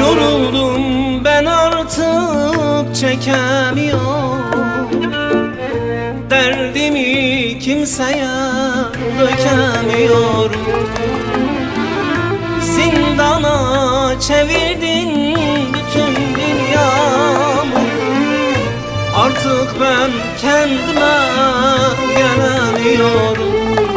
Yoruldum ben artık çekemiyorum, derdimi kimseye dökemiyorum. Zindana çevirdin bütün dünyamı, artık ben kendime gelemiyorum.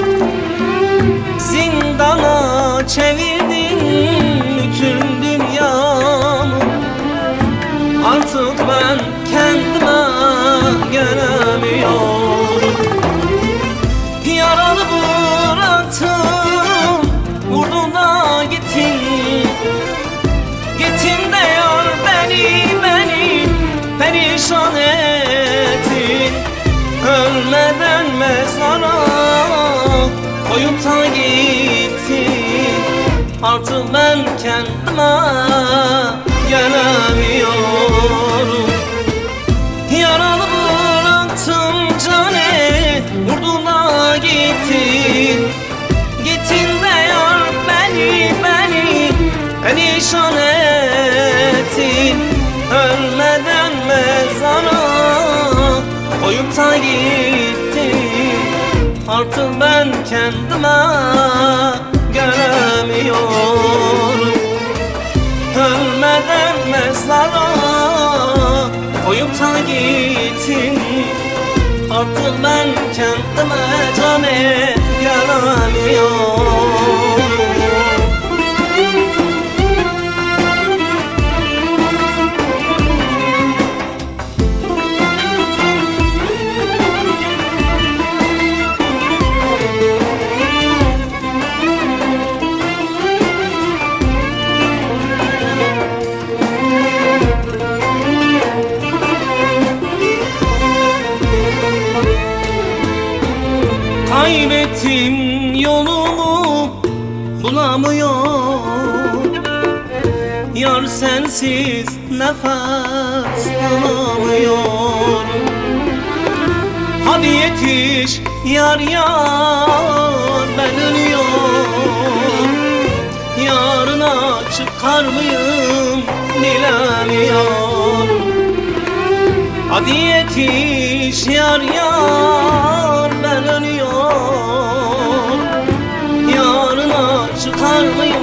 Zindana çevirdin bütün dünyamı, artık ben kendime gelemiyorum. Yaralı bıraktım, vurdun da gittin. Gittin de yar beni perişan ettin. Ölmeden mezara koyup da gittin. Artık ben kendime gelemiyorum. Yaralı bıraktım cane, vurdun da gittin. Gittin de yar beni perişan ettin. Ölmeden mezara koyup da gittin. Artık ben kendime gelemiyorum. Ölmeden mezara koyup da gittin. Artık ben kendime cane gelemiyorum. Kaybettim yolumu bulamıyorum, yar sensiz nefes alamıyorum. Hadi yetiş yar yar, ben ölüyorum. Yarına çıkar mıyım bilemiyorum. Hadi yetiş yar yar, ben ölüyorum. Yarına çıkar mıyım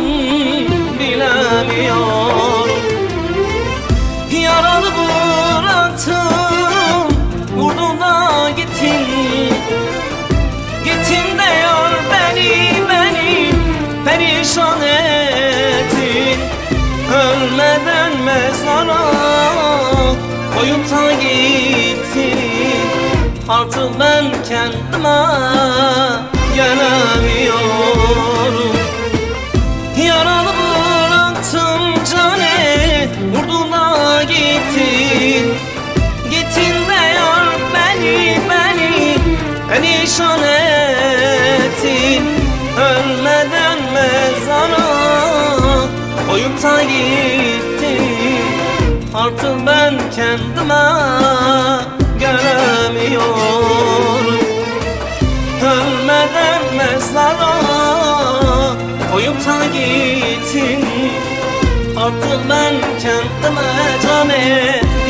bilemiyorum. Yaralı bıraktım, vurdun da gittin. Gittin de yar beni perişan ettin. Ölmeden mezara koyup da gittin. Artık ben kendime gelemiyorum. Yaralı bıraktım cane, vurdun da gittin. Gittin de yar beni perişan ettin. Ölmeden mezara koyup da gittin. Artık ben kendime gelemiyorum. Ölmeden mezara koyup da gittin. Artık ben kendime cane